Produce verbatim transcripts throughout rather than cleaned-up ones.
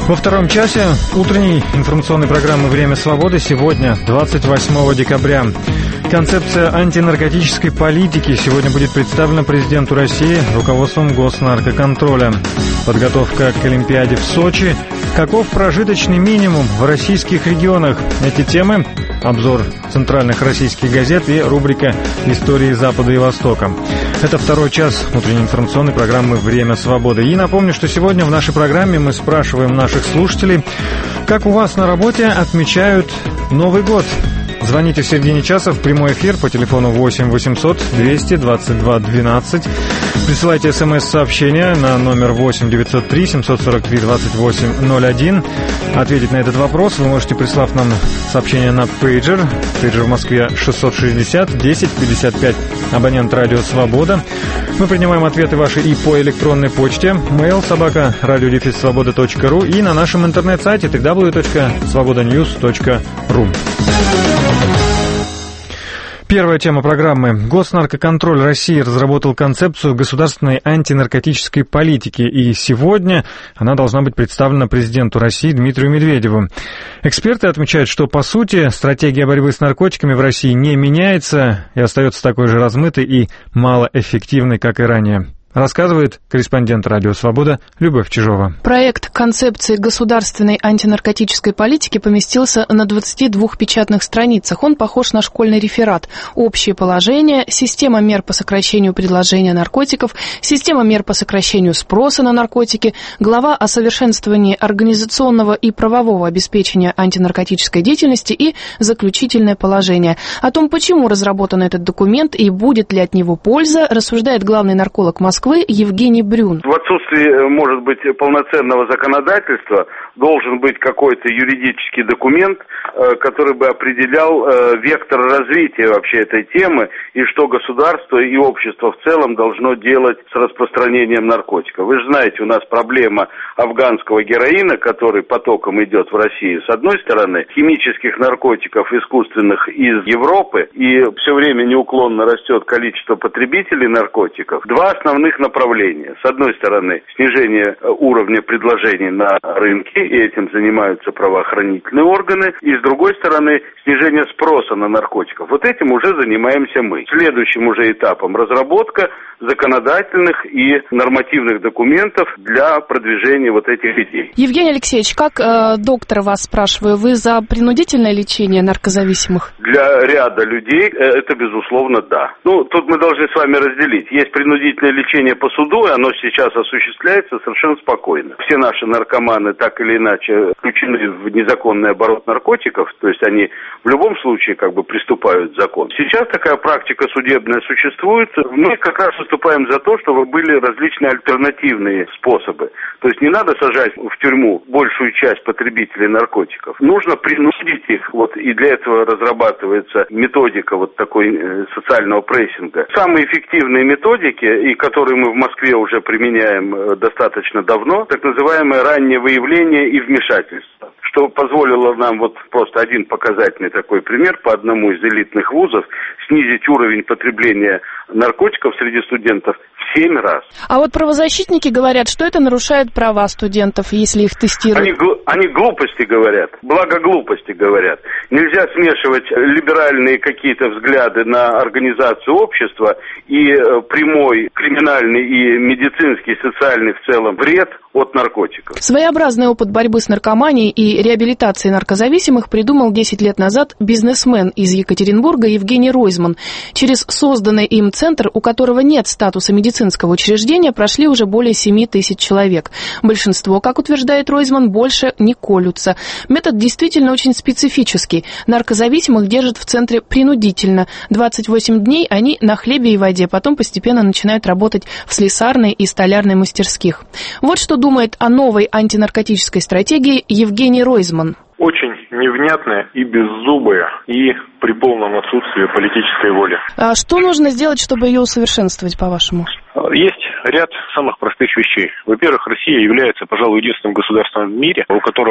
Во втором часе утренней информационной программы «Время свободы» сегодня, двадцать восьмого декабря. Концепция антинаркотической политики сегодня будет представлена президенту России руководством Госнаркоконтроля. Подготовка к Олимпиаде в Сочи. Каков прожиточный минимум в российских регионах? Эти темы, обзор центральных российских газет и рубрика «Истории Запада и Востока». Это второй час утренней информационной программы «Время свободы». И напомню, что сегодня в нашей программе мы спрашиваем наших слушателей, как у вас на работе отмечают Новый год. Звоните в середине часа в прямой эфир по телефону восемь восемьсот двести двадцать два двенадцать. Присылайте смс-сообщение на номер восемь девятьсот три семьсот сорок три двадцать восемь ноль один. Ответить на этот вопрос вы можете, прислав нам сообщение на пейджер. Пейджер в Москве шестьсот шестьдесят десять пятьдесят пять. Абонент «Радио Свобода». Мы принимаем ответы ваши и по электронной почте mail собака радио дефис свобода точка ру и на нашем интернет-сайте дабл ю дабл ю дабл ю точка свобода ньюс точка ру. Первая тема программы. Госнаркоконтроль России разработал концепцию государственной антинаркотической политики, и сегодня она должна быть представлена президенту России Дмитрию Медведеву. Эксперты отмечают, что, по сути, стратегия борьбы с наркотиками в России не меняется и остается такой же размытой и малоэффективной, как и ранее. Рассказывает корреспондент «Радио Свобода» Любовь Чижова. Проект концепции государственной антинаркотической политики поместился на двадцати двух печатных страницах. Он похож на школьный реферат. Общие положения, система мер по сокращению предложения наркотиков, система мер по сокращению спроса на наркотики, глава о совершенствовании организационного и правового обеспечения антинаркотической деятельности и заключительное положение. О том, почему разработан этот документ и будет ли от него польза, рассуждает главный нарколог Москвы Евгений Брюн. В отсутствии, может быть, полноценного законодательства должен быть какой-то юридический документ, который бы определял вектор развития вообще этой темы и что государство и общество в целом должно делать с распространением наркотиков. Вы же знаете, у нас проблема афганского героина, который потоком идет в Россию, с одной стороны, химических наркотиков искусственных из Европы, и все время неуклонно растет количество потребителей наркотиков. Два основных направления. С одной стороны, снижение уровня предложений на рынке, и этим занимаются правоохранительные органы, и с другой стороны, снижение спроса на наркотиков. Вот этим уже занимаемся мы. Следующим уже этапом разработка законодательных и нормативных документов для продвижения вот этих идей. Евгений Алексеевич, как э, доктора вас спрашиваю, вы за принудительное лечение наркозависимых? Для ряда людей это, безусловно, да. Ну, тут мы должны с вами разделить. Есть принудительное лечение по суду, и оно сейчас осуществляется совершенно спокойно. Все наши наркоманы так или иначе включены в незаконный оборот наркотиков, то есть они в любом случае как бы приступают к закону. Сейчас такая практика судебная существует. Мы как раз выступаем за то, чтобы были различные альтернативные способы. То есть не надо сажать в тюрьму большую часть потребителей наркотиков. Нужно принудить их, вот, и для этого разрабатывается методика вот такой э, социального прессинга. Самые эффективные методики, и которые мы в Москве уже применяем э, достаточно давно, так называемое раннее выявление и вмешательство, что позволило нам, вот просто один показательный такой пример, по одному из элитных вузов снизить уровень потребления наркотиков среди студентов в семь раз. А вот правозащитники говорят, что это нарушает права студентов, если их тестируют. Они, они глупости говорят, благо глупости говорят. Нельзя смешивать либеральные какие-то взгляды на организацию общества и прямой криминальный и медицинский, социальный в целом вред от наркотиков. Своеобразный опыт борьбы с наркоманией и реабилитации наркозависимых придумал десять лет назад бизнесмен из Екатеринбурга Евгений Ройзман. Через созданный им центр, у которого нет статуса медицинского учреждения, прошли уже более семи тысяч человек. Большинство, как утверждает Ройзман, больше не колются. Метод действительно очень специфический. Наркозависимых держат в центре принудительно. двадцать восемь дней они на хлебе и воде, потом постепенно начинают работать в слесарной и столярной мастерских. Вот что думает о новой антинаркотической стратегии Евгений Ройзман. Очень невнятная и беззубая, и при полном отсутствии политической воли. А что нужно сделать, чтобы ее усовершенствовать, по-вашему? Есть ряд самых простых вещей. Во-первых, Россия является, пожалуй, единственным государством в мире, у которого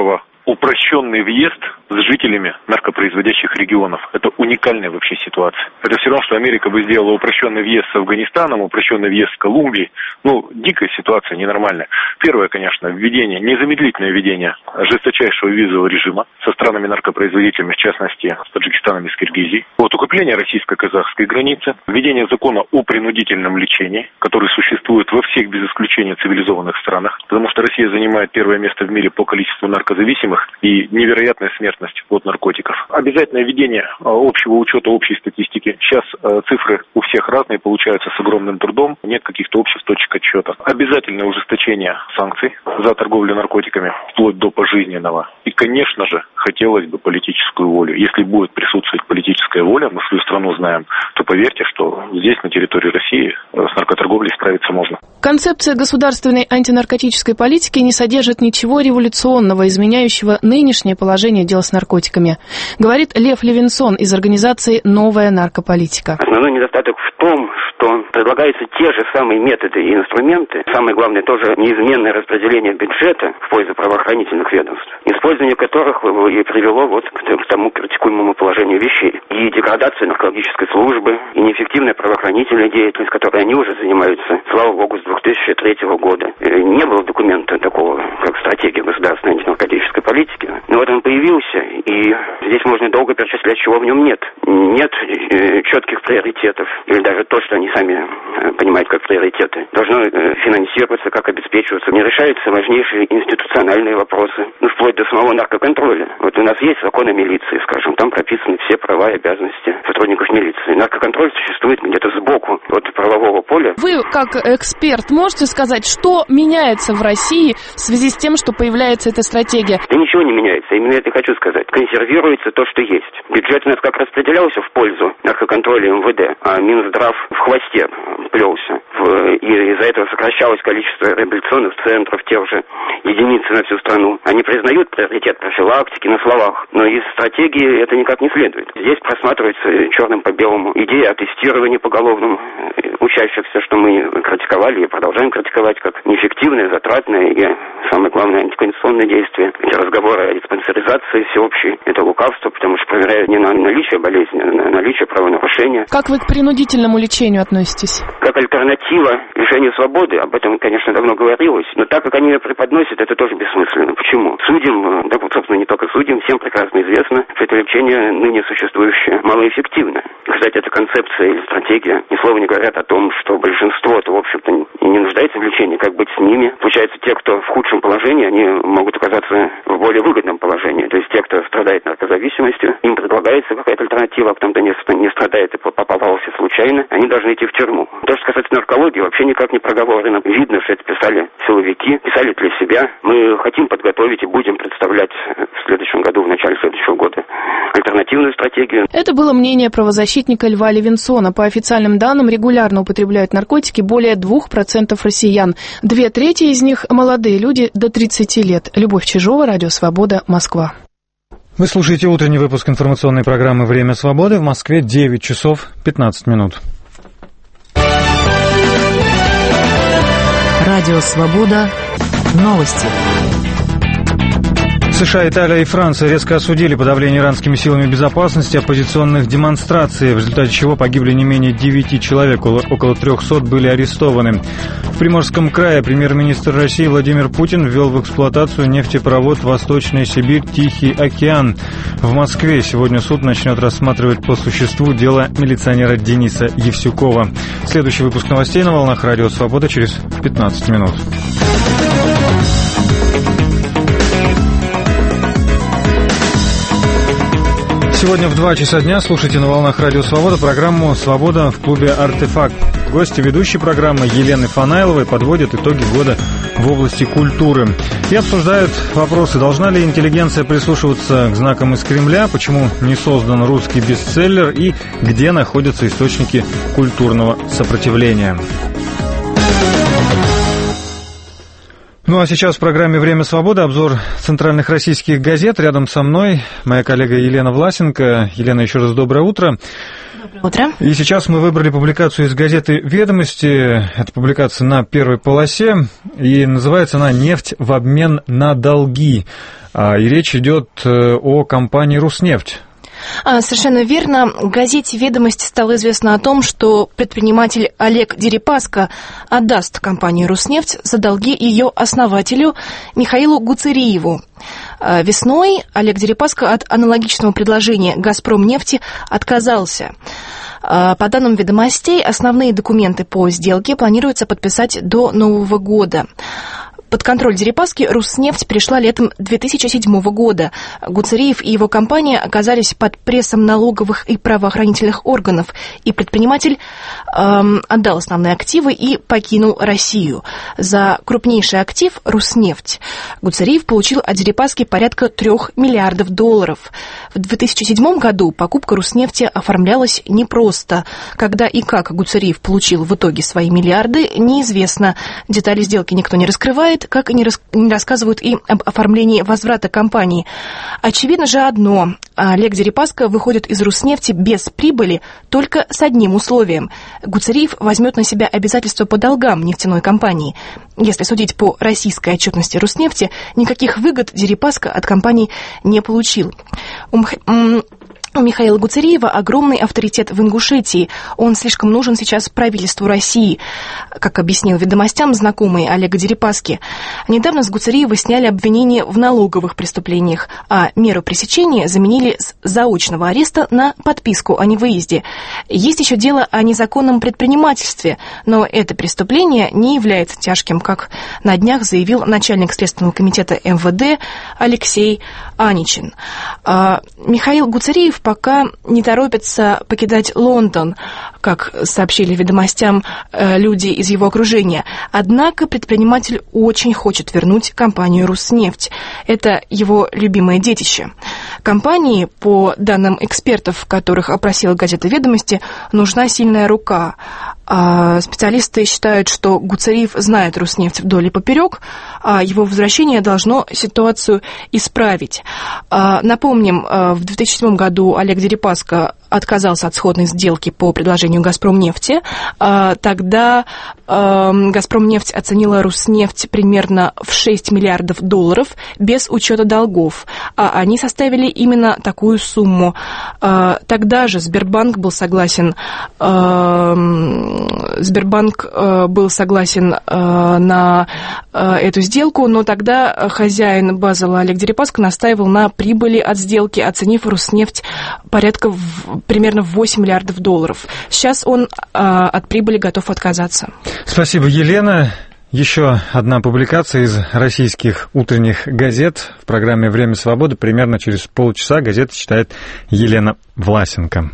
упрощенный въезд с жителями наркопроизводящих регионов. Это уникальная вообще ситуация. Это все равно, что Америка бы сделала упрощенный въезд с Афганистаном, упрощенный въезд с Колумбией. Ну, дикая ситуация, ненормальная. Первое, конечно, введение, незамедлительное введение жесточайшего визового режима со странами-наркопроизводителями, в частности, с Таджикистаном и с Киргизией. Вот укрепление российско-казахской границы, введение закона о принудительном лечении, который существует во всех без исключения цивилизованных странах, потому что Россия занимает первое место в мире по количеству наркозависимых и невероятная смертность от наркотиков. Обязательное введение общего учета, общей статистики. Сейчас цифры у всех разные, получаются с огромным трудом, нет каких-то общих точек отсчета. Обязательное ужесточение санкций за торговлю наркотиками, вплоть до пожизненного. И, конечно же, хотелось бы политическую волю. Если будет присутствовать политическая воля, мы свою страну знаем, то поверьте, что здесь, на территории России, с наркоторговлей справиться можно. Концепция государственной антинаркотической политики не содержит ничего революционного, изменяющего нынешнее положение дел с наркотиками, говорит Лев Левинсон из организации «Новая наркополитика». Основной недостаток в том, что предлагаются те же самые методы и инструменты, самое главное тоже неизменное распределение бюджета в пользу правоохранительных ведомств, использование которых и привело вот к тому критикуемому положению вещей. И деградация наркологической службы, и неэффективная правоохранительная деятельность, которой они уже занимаются, слава богу, с две тысячи третьего года. Не было документа такого, как стратегия государственной антинаркотической политики, но вот он появился, и здесь можно долго перечислять, чего в нем нет. Нет четких приоритетов, или даже то, что они сами понимают как приоритеты, должно финансироваться, как обеспечиваться. Не решаются важнейшие институциональные вопросы, ну, вплоть до самого наркоконтроля. Вот у нас есть закон о милиции, скажем, там прописаны все права и обязанности сотрудников милиции. Наркоконтроль существует где-то сбоку от правового поля. Вы, как эксперт, можете сказать, что меняется в России в связи с тем, что появляется эта стратегия? Да ничего не меняется, именно это и хочу сказать. Консервируется то, что есть. Бюджет у нас как распределялся в пользу наркоконтроля МВД, а Минздрав в хвосте плелся. И из-за этого сокращалось количество реабилитационных центров, тех же единицы на всю страну. Они признают приоритет профилактики на словах, но из стратегии это никак не следует. Здесь просматривается черным по белому идея о тестировании поголовном учащихся, что мы критиковали и продолжаем критиковать как неэффективное, затратное и, самое главное, антиконституционное действие. Эти разговоры о диспансеризации всеобщей — это лукавство, потому что проверяют не на наличие болезни, а на наличие правонарушения. Как вы к принудительному лечению относитесь? Как альтернатива лишению свободы, об этом, конечно, давно говорилось, но так как они ее преподносят, это тоже бессмысленно. Почему? Судим, да, собственно, не только судим, всем прекрасно известно, что это лечение ныне существующее малоэффективно. Кстати, эта концепция или стратегия ни слова не говорят о том, что большинство-то, в общем-то, не нуждается в лечении. Как быть с ними? Получается, те, кто в худшем положении, они могут оказаться в более выгодном положении. То есть те, кто страдает наркозависимостью, им предлагается какая-то альтернатива, а кто-то не, не страдает и попался случайно, они должны идти в тюрьму. То, что касается наркологии, вообще никак не проговорено. Видно, что это писали силовики, писали для себя. Мы хотим подготовить и будем представлять в следующем году, в начале следующего года, альтернативную стратегию. Это было мнение правозащитника Льва Левинсона. По официальным данным, регулярно употребляют наркотики более двух процентов россиян. Две трети из них – молодые люди до тридцати лет. Любовь Чижова, Радио Свобода, Москва. Вы слушаете утренний выпуск информационной программы «Время свободы». В Москве девять часов пятнадцать минут. Радио Свобода. Новости. США, Италия и Франция резко осудили подавление иранскими силами безопасности оппозиционных демонстраций, в результате чего погибли не менее девяти человек, около трехсот были арестованы. В Приморском крае премьер-министр России Владимир Путин ввел в эксплуатацию нефтепровод «Восточная Сибирь. Тихий океан». В Москве сегодня суд начнет рассматривать по существу дело милиционера Дениса Евсюкова. Следующий выпуск новостей на волнах Радио Свобода через пятнадцать минут. Сегодня в два часа дня слушайте на волнах Радио Свобода программу «Свобода» в клубе «Артефакт». Гости ведущей программы Елены Фанаиловой подводят итоги года в области культуры и обсуждают вопросы: должна ли интеллигенция прислушиваться к знакам из Кремля, почему не создан русский бестселлер и где находятся источники культурного сопротивления. Ну а сейчас в программе «Время свободы» обзор центральных российских газет. Рядом со мной моя коллега Елена Власенко. Елена, еще раз доброе утро. Доброе утро. И сейчас мы выбрали публикацию из газеты «Ведомости». Это публикация на первой полосе, и называется она «Нефть в обмен на долги». И речь идет о компании «Руснефть». Совершенно верно. В газете «Ведомости» стало известно о том, что предприниматель Олег Дерипаска отдаст компанию «Руснефть» за долги ее основателю Михаилу Гуцериеву. Весной Олег Дерипаска от аналогичного предложения «Газпромнефти» отказался. По данным «Ведомостей», основные документы по сделке планируется подписать до Нового года. Под контроль Дерипаски «Руснефть» перешла летом две тысячи седьмого года. Гуцериев и его компания оказались под прессом налоговых и правоохранительных органов, и предприниматель эм, отдал основные активы и покинул Россию. За крупнейший актив «Руснефть» Гуцериев получил от Дерипаски порядка трех миллиардов долларов. В две тысячи седьмом году покупка «Руснефти» оформлялась непросто. Когда и как Гуцериев получил в итоге свои миллиарды, неизвестно. Детали сделки никто не раскрывает, как и не, рас... не рассказывают и об оформлении возврата компании. Очевидно же одно. Олег Дерипаска выходит из «Руснефти» без прибыли только с одним условием. Гуцериев возьмет на себя обязательства по долгам нефтяной компании. Если судить по российской отчетности «Руснефти», никаких выгод Дерипаска от компании не получил. У Михаила Гуцериева огромный авторитет в Ингушетии. Он слишком нужен сейчас правительству России, как объяснил «Ведомостям» знакомый Олега Дерипаски. Недавно с Гуцериева сняли обвинения в налоговых преступлениях, а меру пресечения заменили с заочного ареста на подписку о невыезде. Есть еще дело о незаконном предпринимательстве, но это преступление не является тяжким, как на днях заявил начальник Следственного комитета эм вэ дэ Алексей Аничин. А Михаил Гуцериев пока не торопится покидать Лондон, как сообщили «Ведомостям» люди из его окружения. Однако предприниматель очень хочет вернуть компанию «Руснефть». Это его любимое детище. Компании, по данным экспертов, которых опросила газета «Ведомости», нужна сильная рука. А специалисты считают, что Гуцериев знает «Руснефть» вдоль и поперек, а его возвращение должно ситуацию исправить. А напомним, в две тысячи седьмом году Олег Дерипаска отказался от сходной сделки по предложению «Газпромнефти». Тогда «Газпромнефть» оценила «Руснефть» примерно в шесть миллиардов долларов без учета долгов, а они составили именно такую сумму. Тогда же Сбербанк был согласен Сбербанк был согласен на эту сделку, но тогда хозяин Базела Олег Дерипаска настаивал на прибыли от сделки, оценив «Руснефть» порядка в, примерно в восемь миллиардов долларов. Сейчас он от прибыли готов отказаться. Спасибо, Елена. Еще одна публикация из российских утренних газет в программе «Время свободы». Примерно через полчаса газета читает Елена Власенко.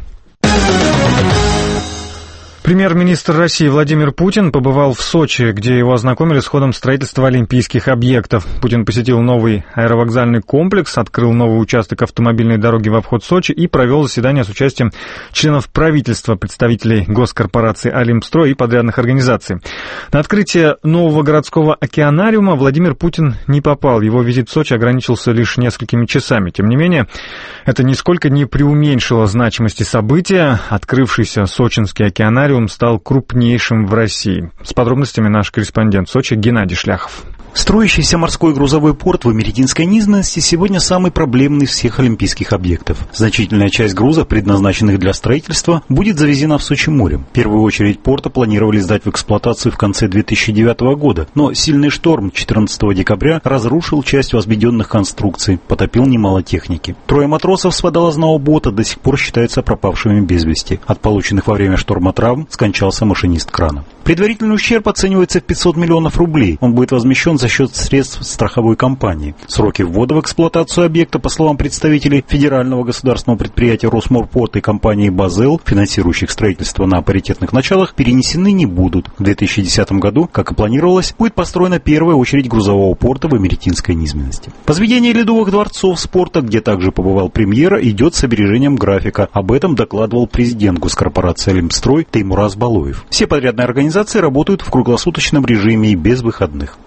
Премьер-министр России Владимир Путин побывал в Сочи, где его ознакомили с ходом строительства олимпийских объектов. Путин посетил новый аэровокзальный комплекс, открыл новый участок автомобильной дороги в обход Сочи и провел заседание с участием членов правительства, представителей госкорпорации «Олимпстрой» и подрядных организаций. На открытие нового городского океанариума Владимир Путин не попал. Его визит в Сочи ограничился лишь несколькими часами. Тем не менее, это нисколько не преуменьшило значимости события. Открывшийся сочинский океанариум стал крупнейшим в России. С подробностями наш корреспондент в Сочи Геннадий Шляхов. Строящийся морской грузовой порт в Америтинской низменности сегодня самый проблемный из всех олимпийских объектов. Значительная часть грузов, предназначенных для строительства, будет завезена в Сочи морем. В первую очередь порта планировали сдать в эксплуатацию в конце две тысячи девятого года, но сильный шторм четырнадцатого декабря разрушил часть возведенных конструкций, потопил немало техники. Трое матросов с водолазного бота до сих пор считаются пропавшими без вести. От полученных во время шторма травм скончался машинист крана. Предварительный ущерб оценивается в пятьсот миллионов рублей. Он будет возмещен за счет средств страховой компании. Сроки ввода в эксплуатацию объекта, по словам представителей федерального государственного предприятия «Росморпорт» и компании «Базел», финансирующих строительство на паритетных началах, перенесены не будут. В две тысячи десятом году, как и планировалось, будет построена первая очередь грузового порта в Америтинской низменности. Возведение ледовых дворцов спорта, где также побывал премьера, идет с опережением графика. Об этом докладывал президент госкорпорации «Олимпстрой» Теймураз Балоев. Все подрядные организации работают в круглосуточном режиме и без выходных. Вопросы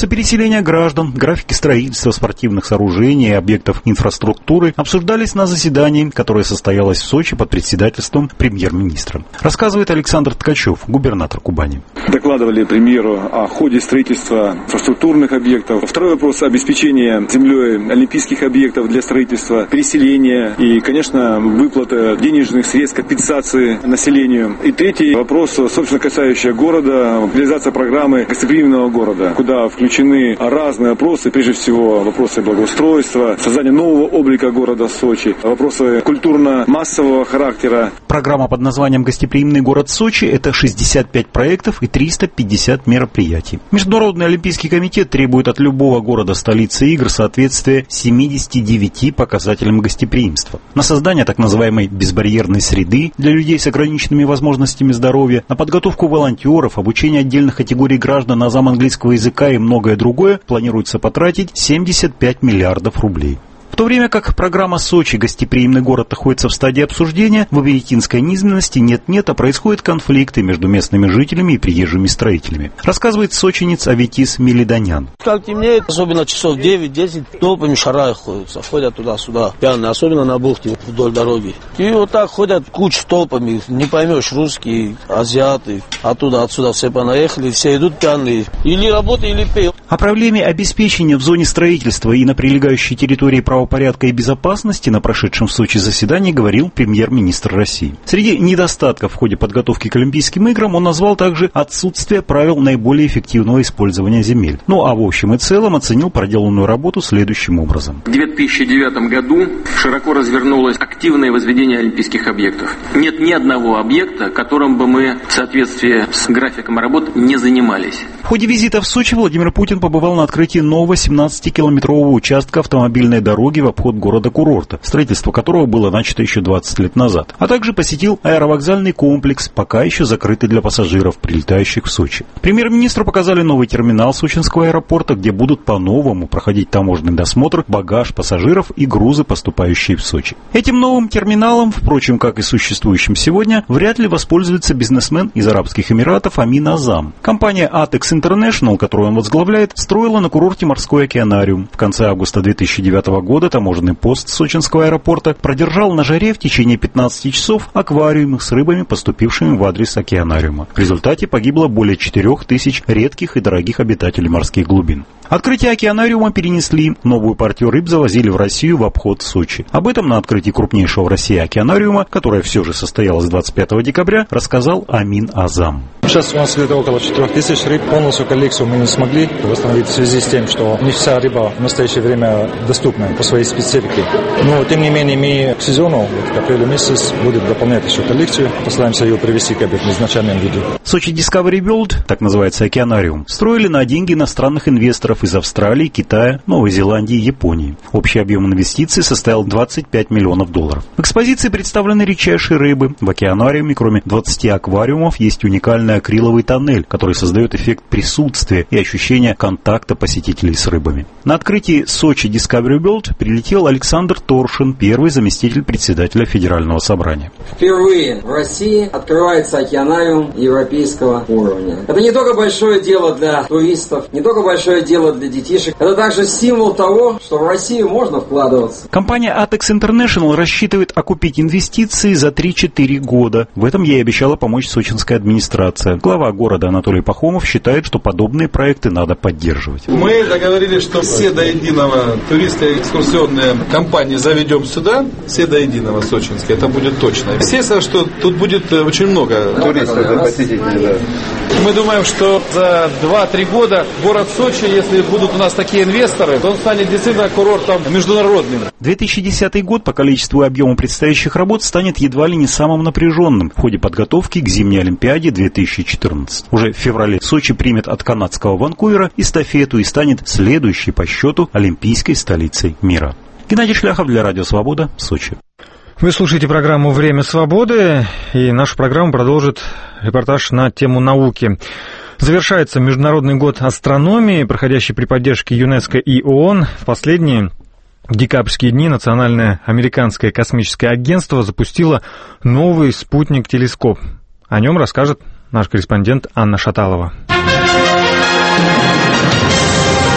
переселения граждан, графики строительства спортивных сооружений и объектов инфраструктуры обсуждались на заседании, которое состоялось в Сочи под председательством премьер-министра. Рассказывает Александр Ткачев, губернатор Кубани. Докладывали премьеру о ходе строительства инфраструктурных объектов. Второй вопрос – обеспечение землей олимпийских объектов для строительства, переселения и, конечно, выплаты денежных средств, компенсации населению. И третий вопрос, собственно, касающийся города, реализация программы гостеприимного города, куда включены разные вопросы, прежде всего вопросы благоустройства, создание нового облика города Сочи, вопросы культурно-массового характера. Программа под названием «Гостеприимный город Сочи» – это шестьдесят пять проектов и триста пятьдесят мероприятий. Международный олимпийский комитет требует от любого города-столицы игр соответствия семидесяти девяти показателям гостеприимства. На создание так называемой безбарьерной среды для людей с ограниченными возможностями здоровья, на подготовку волонтеров, обучение отдельных категорий граждан азам английского языка и многое другое планируется потратить семьдесят пять миллиардов рублей. В то время как программа «Сочи. Гостеприимный город» находится в стадии обсуждения, в аберитинской низменности нет-нет, а происходят конфликты между местными жителями и приезжими строителями. Рассказывает сочинец Аветис Мелиданян. Как темнеет, особенно часов девять-десять, толпами шарай ходят, ходят туда-сюда, пьяные, особенно на бухте вдоль дороги. И вот так ходят кучу толпами, не поймешь, русские, азиаты, оттуда-отсюда все понаехали, все идут пьяные, или работают, или пьют. О проблеме обеспечения в зоне строительства и на прилегающей территории правопорядка и безопасности на прошедшем в Сочи заседании говорил премьер-министр России. Среди недостатков в ходе подготовки к Олимпийским играм он назвал также отсутствие правил наиболее эффективного использования земель. Ну а в общем и целом оценил проделанную работу следующим образом. В две тысячи девятом году широко развернулось активное возведение олимпийских объектов. Нет ни одного объекта, которым бы мы в соответствии с графиком работ не занимались. В ходе визита в Сочи Владимир Путин побывал на открытии нового семнадцатикилометрового участка автомобильной дороги в обход города-курорта, строительство которого было начато еще двадцать лет назад, а также посетил аэровокзальный комплекс, пока еще закрытый для пассажиров, прилетающих в Сочи. Премьер-министру показали новый терминал Сочинского аэропорта, где будут по-новому проходить таможенный досмотр, багаж пассажиров и грузы, поступающие в Сочи. Этим новым терминалом, впрочем, как и существующим сегодня, вряд ли воспользуется бизнесмен из Арабских Эмиратов Амин Азам. Компания Atex International, которую он возглавляет, строила на курорте морской океанариум. В конце августа две тысячи девятого года таможенный пост Сочинского аэропорта продержал на жаре в течение пятнадцати часов аквариум с рыбами, поступившими в адрес океанариума. В результате погибло более четырех тысяч редких и дорогих обитателей морских глубин. Открытие океанариума перенесли, новую партию рыб завозили в Россию в обход Сочи. Об этом на открытии крупнейшего в России океанариума, которое все же состоялось двадцать пятого декабря, рассказал Амин Азам. Сейчас у нас где-то около четырех тысяч рыб. Полностью коллекцию мы не смогли восстановить в связи с тем, что не вся рыба в настоящее время доступна по своей специфике. Но, тем не менее, мы к сезону, вот, к апрелю месяц, будем дополнять еще коллекцию. Постараемся ее привести как бы в изначальном виде. Сочи Discovery World, так называется океанариум, строили на деньги иностранных инвесторов из Австралии, Китая, Новой Зеландии и Японии. Общий объем инвестиций составил двадцать пять миллионов долларов. В экспозиции представлены редчайшие рыбы. В океанариуме, кроме двадцати аквариумов, есть уникальный акриловый тоннель, который создает эффект присутствия и ощущения контакта посетителей с рыбами. На открытии Сочи Discovery World прилетел Александр Торшин, первый заместитель председателя Федерального собрания. Впервые в России открывается океанариум европейского уровня. Это не только большое дело для туристов, не только большое дело для детишек, это также символ того, что в Россию можно вкладываться. Компания Atex International рассчитывает окупить инвестиции за три-четыре года. В этом ей обещала помочь сочинская администрация. Глава города Анатолий Пахомов считает, что подобные проекты надо поддерживать. Мы договорились, что все до единого туристы и экскурсионные компании заведем сюда, все до единого сочинские, это будет точно. Естественно, что тут будет очень много туристов, да, посетителей. Да. Мы думаем, что за два-три года город Сочи, если будут у нас такие инвесторы, то он станет действительно курортом международным. две тысячи десятый год по количеству и объему предстоящих работ станет едва ли не самым напряженным в ходе подготовки к зимней Олимпиаде две тысячи четырнадцать. Уже в феврале Сочи примет от канадского Ванкувера эстафету и станет следующей по счету олимпийской столицей мира. Геннадий Шляхов для Радио Свобода, Сочи. Вы слушаете программу «Время свободы», и нашу программу продолжит репортаж на тему науки. Завершается Международный год астрономии, проходящий при поддержке ЮНЕСКО и ООН. В последние декабрьские дни Национальное американское космическое агентство запустило новый спутник-телескоп. О нем расскажет наш корреспондент Анна Шаталова.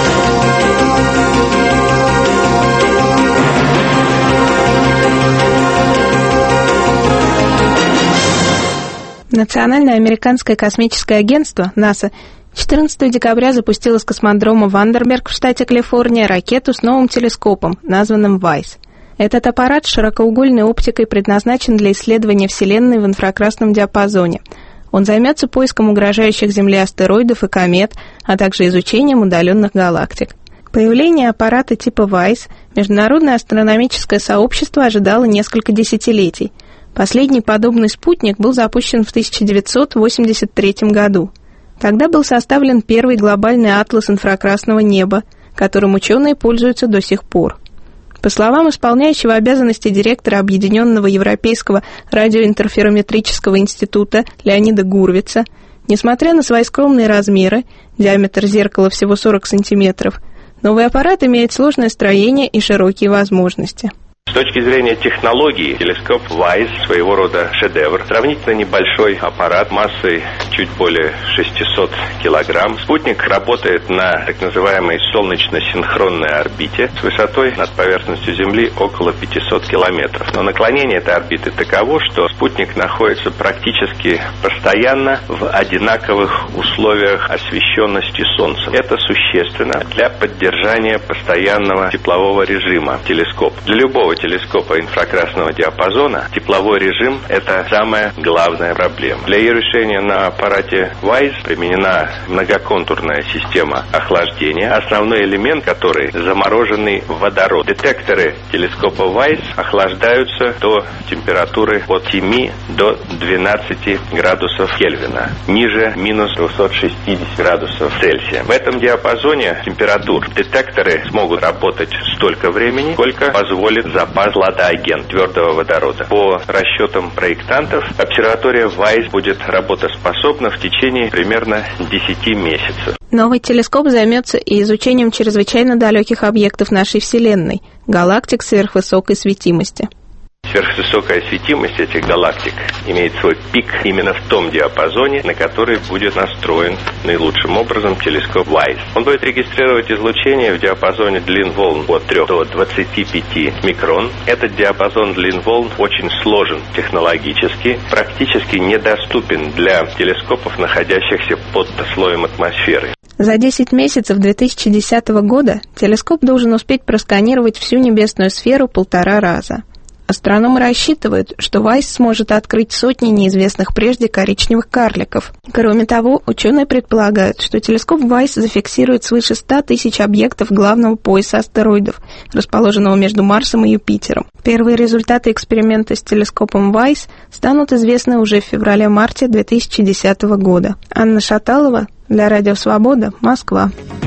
Национальное американское космическое агентство НАСА четырнадцатого декабря запустило с космодрома Вандерберг в штате Калифорния ракету с новым телескопом, названным вайс. Этот аппарат с широкоугольной оптикой предназначен для исследования Вселенной в инфракрасном диапазоне. Он займется поиском угрожающих Земле астероидов и комет, а также изучением удаленных галактик. Появление аппарата типа вайс международное астрономическое сообщество ожидало несколько десятилетий. Последний подобный спутник был запущен в тысяча девятьсот восемьдесят третьем году. Тогда был составлен первый глобальный атлас инфракрасного неба, которым ученые пользуются до сих пор. По словам исполняющего обязанности директора Объединенного Европейского радиоинтерферометрического института Леонида Гурвица, несмотря на свои скромные размеры, диаметр зеркала всего сорок сантиметров, новый аппарат имеет сложное строение и широкие возможности. С точки зрения технологии, телескоп вайс своего рода шедевр. Сравнительно небольшой аппарат массой чуть более шестьсот килограмм. Спутник работает на так называемой солнечно-синхронной орбите с высотой над поверхностью Земли около пятьсот километров. Но наклонение этой орбиты таково, что спутник находится практически постоянно в одинаковых условиях освещенности Солнцем. Это существенно для поддержания постоянного теплового режима телескопа. Для любого телескопа инфракрасного диапазона тепловой режим – это самая главная проблема. Для ее решения на аппарате вайс применена многоконтурная система охлаждения, основной элемент которой – замороженный водород. Детекторы телескопа вайс охлаждаются до температуры от семи до двенадцати градусов Кельвина, ниже минус двухсот шестидесяти градусов Цельсия. В этом диапазоне температур детекторы смогут работать столько времени, сколько позволит запас ладоагент твердого водорода. По расчетам проектантов, обсерватория вайс будет работоспособна в течение примерно десяти месяцев. Новый телескоп займется и изучением чрезвычайно далеких объектов нашей Вселенной – галактик сверхвысокой светимости. Сверхвысокая светимость этих галактик имеет свой пик именно в том диапазоне, на который будет настроен наилучшим образом телескоп вайс. Он будет регистрировать излучение в диапазоне длин волн от трёх до двадцати пяти микрон. Этот диапазон длин волн очень сложен технологически, практически недоступен для телескопов, находящихся под слоем атмосферы. За десять месяцев две тысячи десятого года телескоп должен успеть просканировать всю небесную сферу полтора раза. Астрономы рассчитывают, что вайс сможет открыть сотни неизвестных прежде коричневых карликов. Кроме того, ученые предполагают, что телескоп вайс зафиксирует свыше ста тысяч объектов главного пояса астероидов, расположенного между Марсом и Юпитером. Первые результаты эксперимента с телескопом вайс станут известны уже в феврале-марте две тысячи десятого года. Анна Шаталова для Радио Свобода, Москва.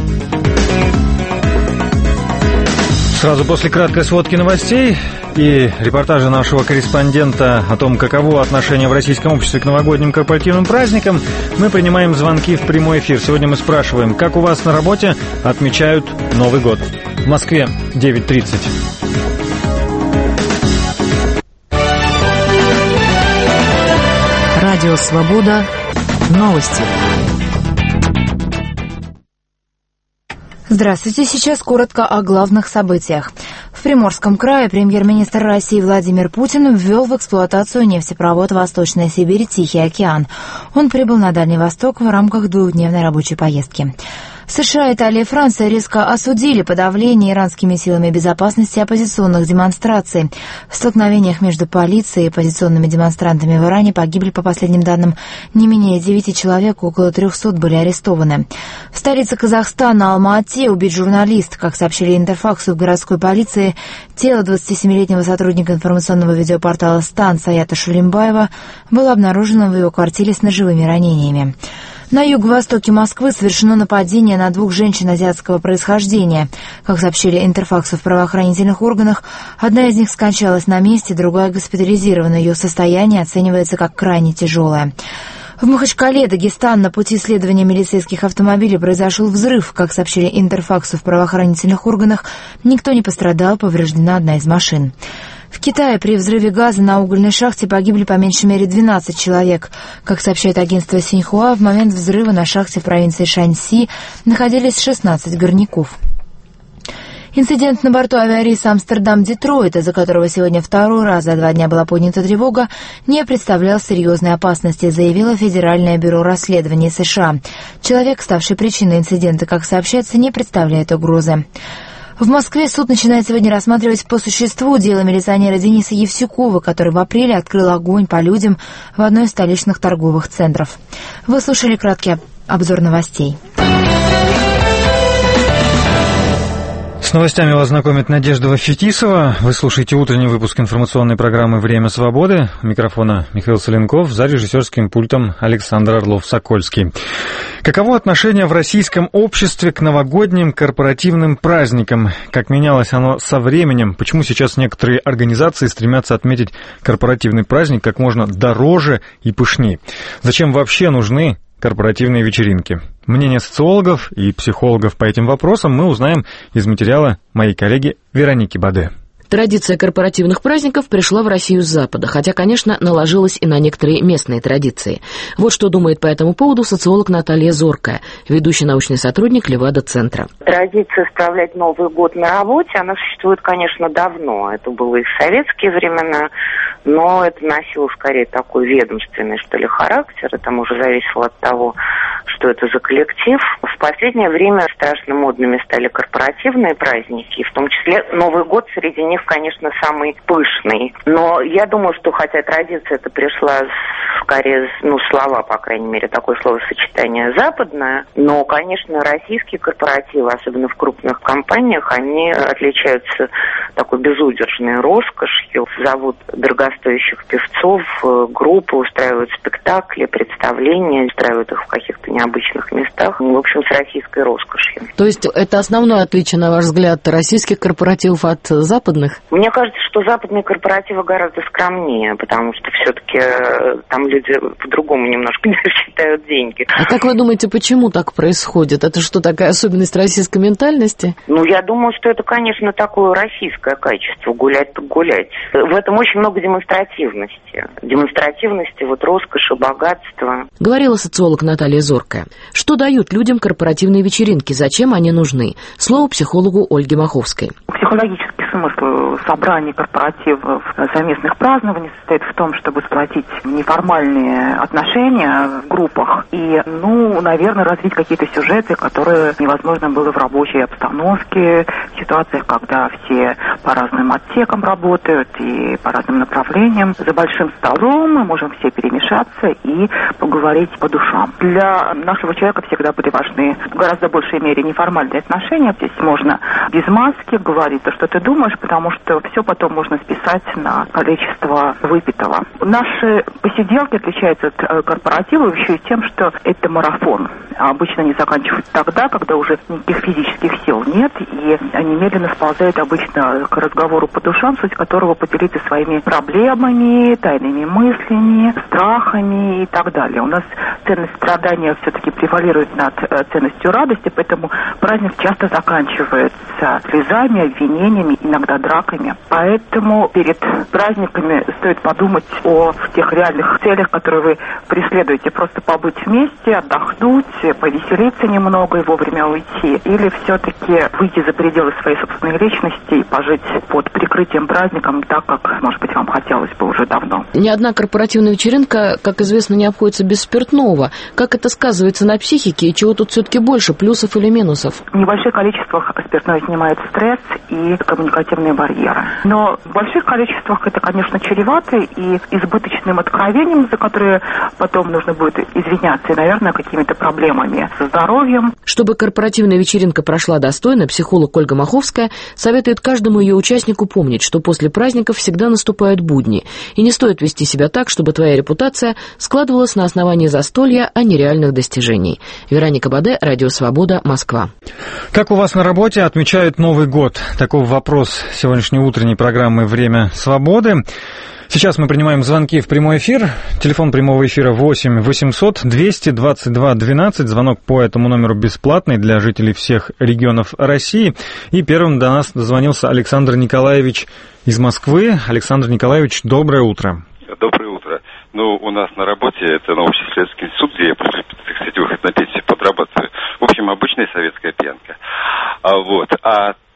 Сразу после краткой сводки новостей и репортажа нашего корреспондента о том, каково отношение в российском обществе к новогодним корпоративным праздникам, мы принимаем звонки в прямой эфир. Сегодня мы спрашиваем, как у вас на работе отмечают Новый год. В Москве девять тридцать. Радио Свобода. Новости. Здравствуйте. Сейчас коротко о главных событиях. В Приморском крае премьер-министр России Владимир Путин ввел в эксплуатацию нефтепровод «Восточная Сибирь. Тихий океан». Он прибыл на Дальний Восток в рамках двухдневной рабочей поездки. США, Италия и Франция резко осудили подавление иранскими силами безопасности оппозиционных демонстраций. В столкновениях между полицией и оппозиционными демонстрантами в Иране погибли, по последним данным, не менее девяти человек, около трехсот были арестованы. В столице Казахстана, Алма-Ате, убит журналист. Как сообщили Интерфаксу в городской полиции, тело двадцатисемилетнего сотрудника информационного видеопортала «Стан» Саята Шулимбаева было обнаружено в его квартире с ножевыми ранениями. На юго-востоке Москвы совершено нападение на двух женщин азиатского происхождения. Как сообщили Интерфаксу в правоохранительных органах, одна из них скончалась на месте, другая госпитализирована. Ее состояние оценивается как крайне тяжелое. В Махачкале, Дагестан, на пути следования милицейских автомобилей произошел взрыв. Как сообщили Интерфаксу в правоохранительных органах, никто не пострадал, повреждена одна из машин. В Китае при взрыве газа на угольной шахте погибли по меньшей мере двенадцать человек. Как сообщает агентство Синьхуа, в момент взрыва на шахте в провинции Шаньси находились шестнадцать горняков. Инцидент на борту авиарейса Амстердам-Детройт, из-за которого сегодня второй раз за два дня была поднята тревога, не представлял серьезной опасности, заявило Федеральное бюро расследований США. Человек, ставший причиной инцидента, как сообщается, не представляет угрозы. В Москве суд начинает сегодня рассматривать по существу дело милиционера Дениса Евсюкова, который в апреле открыл огонь по людям в одной из столичных торговых центров. Вы слушали краткий обзор новостей. С новостями вас знакомит Надежда Фетисова. Вы слушаете утренний выпуск информационной программы «Время свободы». У микрофона Михаил Соленков, за режиссерским пультом Александр Орлов-Сокольский. Каково отношение в российском обществе к новогодним корпоративным праздникам? Как менялось оно со временем? Почему сейчас некоторые организации стремятся отметить корпоративный праздник как можно дороже и пышнее? Зачем вообще нужны корпоративные вечеринки? Мнение социологов и психологов по этим вопросам мы узнаем из материала моей коллеги Вероники Баде. Традиция корпоративных праздников пришла в Россию с Запада, хотя, конечно, наложилась и на некоторые местные традиции. Вот что думает по этому поводу социолог Наталья Зоркая, ведущий научный сотрудник Левада-центра. Традиция справлять Новый год на работе, она существует, конечно, давно. Это было и в советские времена, но это носило скорее такой ведомственный, что ли, характер. Это уже зависело от того, что это за коллектив. В последнее время страшно модными стали корпоративные праздники, и в том числе Новый год среди них, конечно, самый пышный. Но я думаю, что хотя традиция это пришла скорее, ну, слова, по крайней мере, такое словосочетание западное, но, конечно, российские корпоративы, особенно в крупных компаниях, они отличаются такой безудержной роскошью. Зовут дорогостоящих певцов, группы, устраивают спектакли, представления, устраивают их в каких-то необычных местах. В общем, с российской роскошью. То есть это основное отличие, на ваш взгляд, российских корпоративов от западных? Мне кажется, что западные корпоративы гораздо скромнее, потому что все-таки там люди по-другому немножко считают деньги. А как вы думаете, почему так происходит? Это что, такая особенность российской ментальности? Ну, я думаю, что это, конечно, такое российское качество, гулять так гулять. В этом очень много демонстративности. Демонстративности, вот роскоши, богатства. Говорила социолог Наталья Зоркая. Что дают людям корпоративные вечеринки? Зачем они нужны? Слово психологу Ольге Маховской. Психологический смысл собраний, корпоративов, совместных празднований состоит в том, чтобы сплотить неформальные отношения в группах и, ну, наверное, развить какие-то сюжеты, которые невозможно было в рабочей обстановке, в ситуациях, когда все по разным отсекам работают и по разным направлениям. За большим столом мы можем все перемешаться и поговорить по душам. Для нашего человека всегда были важны в гораздо большей мере неформальные отношения. Здесь можно без маски говорить то, что ты думаешь, потому что все потом можно списать на количество выпитого. Наши посиделки отличаются от корпоративов еще и тем, что это марафон. Обычно они заканчиваются тогда, когда уже никаких физических сил нет, и они медленно сползают обычно к разговору по душам, суть которого поделиться своими проблемами, тайными мыслями, страхами и так далее. У нас ценность страдания все-таки превалирует над ценностью радости, поэтому праздник часто заканчивается слезами, обвинениями, иногда драками. Поэтому перед праздниками стоит подумать о тех реальных целях, которые вы преследуете. Просто побыть вместе, отдохнуть, повеселиться немного и вовремя уйти. Или все-таки выйти за пределы своей собственной личности и пожить под прикрытием праздником так, как, может быть, вам хотелось бы уже давно. Ни одна корпоративная вечеринка, как известно, не обходится без спиртного. Как это сказывается на психике и чего тут все-таки больше, плюсов или минусов? В небольших количествах спиртное снимает стресс и коммуникативные барьеры. Но в больших количествах это, конечно, чревато и избыточным откровением, за которые потом нужно будет извиняться, и, наверное, какими-то проблемами со здоровьем. Чтобы корпоративная вечеринка прошла достойно, психолог Ольга Маховская советует каждому ее участнику помнить, что после праздников всегда наступают будни, и не стоит вести себя так, чтобы твоя репутация складывалась на основании застолья, а не реальных достижений. Вероника Баде, Радио Свобода, Москва. Как у вас на работе отмечают Новый год? Таков вопрос сегодняшней утренней программы «Время свободы». Сейчас мы принимаем звонки в прямой эфир. Телефон прямого эфира восемь восемьсот двести двадцать два двенадцать. Звонок по этому номеру бесплатный для жителей всех регионов России. И первым до нас дозвонился Александр Николаевич из Москвы. Александр Николаевич, доброе утро. Доброе утро. Ну, у нас на работе это научно-исследовательский институт, где я, так сказать, выход на пенсию подрабатываю. В общем, обычная советская пьянка. А вот. А то,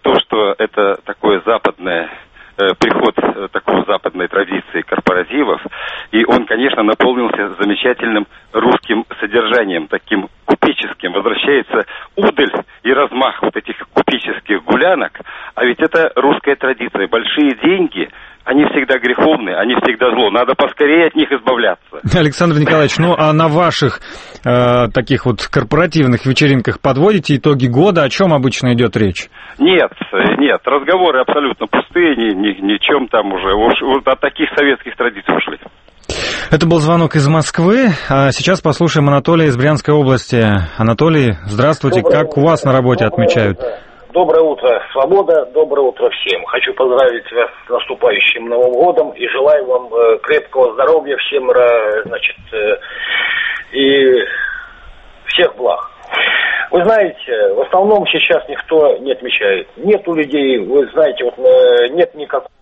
то, что это такое западное, э, приход э, такой западной традиции корпоративов, и он, конечно, наполнился замечательным русским содержанием, таким купеческим. Возвращается удаль и размах вот этих купеческих гулянок, а ведь это русская традиция. Большие деньги, они всегда греховны, они всегда зло. Надо поскорее от них избавляться. Александр Николаевич, ну а на ваших э, таких вот корпоративных вечеринках подводите итоги года? О чем обычно идет речь? Нет, нет, разговоры абсолютно пустые, ни, ни, ни чем там уже. Уж, уж от таких советских традиций ушли. Это был звонок из Москвы. А сейчас послушаем Анатолия из Брянской области. Анатолий, здравствуйте. Доброе как утро. У вас на работе Доброе отмечают? Утро. Доброе утро, Свобода. Доброе утро всем. Хочу поздравить вас с наступающим Новым годом и желаю вам э, крепкого здоровья всем, э, значит, э, и всех благ. Вы знаете, в основном сейчас никто не отмечает. Нет у людей, вы знаете, вот э, нет никакого.